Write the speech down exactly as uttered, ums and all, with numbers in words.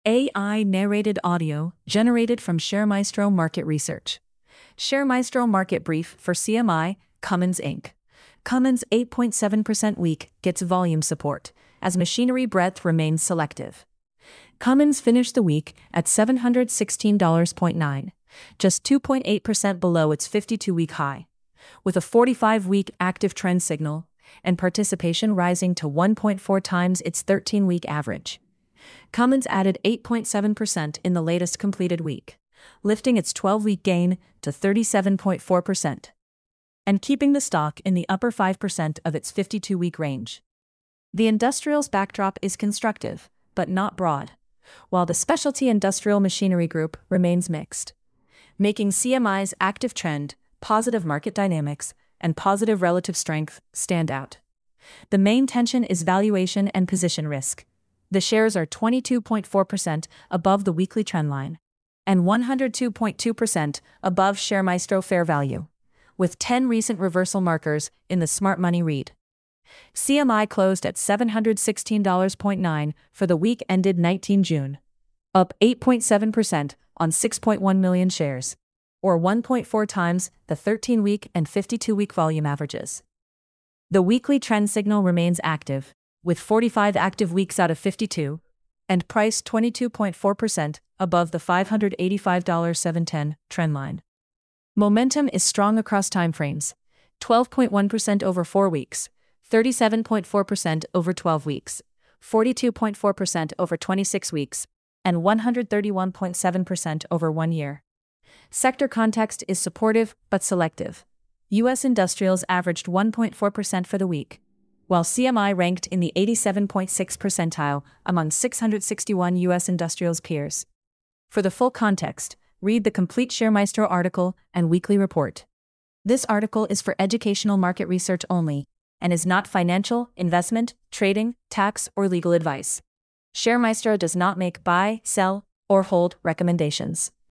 A I-narrated audio generated from ShareMaestro Market Research. ShareMaestro Market Brief for C M I, Cummins Incorporated. Cummins eight point seven percent weak gets volume support, as machinery breadth remains selective. Cummins finished the week at seven hundred sixteen dollars and nine cents, just two point eight percent below its fifty-two-week high, with a forty-five-week active trend signal and participation rising to one point four times its thirteen-week average. Cummins added eight point seven percent in the latest completed week, lifting its twelve-week gain to thirty-seven point four percent, and keeping the stock in the upper five percent of its fifty-two-week range. The industrials backdrop is constructive, but not broad, while the specialty industrial machinery group remains mixed, making C M I's active trend, positive market dynamics, and positive relative strength stand out. The main tension is valuation and position risk. The shares are twenty-two point four percent above the weekly trendline and one hundred two point two percent above ShareMaestro fair value, with ten recent reversal markers in the Smart Money read. C M I closed at seven hundred sixteen dollars and nine cents for the week ended nineteenth of June, up eight point seven percent on six point one million shares, or one point four times the thirteen-week and fifty-two-week volume averages. The weekly trend signal remains active, with forty-five active weeks out of fifty-two, and priced twenty-two point four percent above the five hundred eighty-five dollars and seven cents trendline. Momentum is strong across timeframes: twelve point one percent over four weeks, thirty-seven point four percent over twelve weeks, forty-two point four percent over twenty-six weeks, and one hundred thirty-one point seven percent over one year. Sector context is supportive but selective. U S industrials averaged one point four percent for the week, while C M I ranked in the eighty-seven point six percentile among six hundred sixty-one U S industrials peers. For the full context, read the complete ShareMaestro article and weekly report. This article is for educational market research only and is not financial, investment, trading, tax, or legal advice. ShareMaestro does not make buy, sell, or hold recommendations.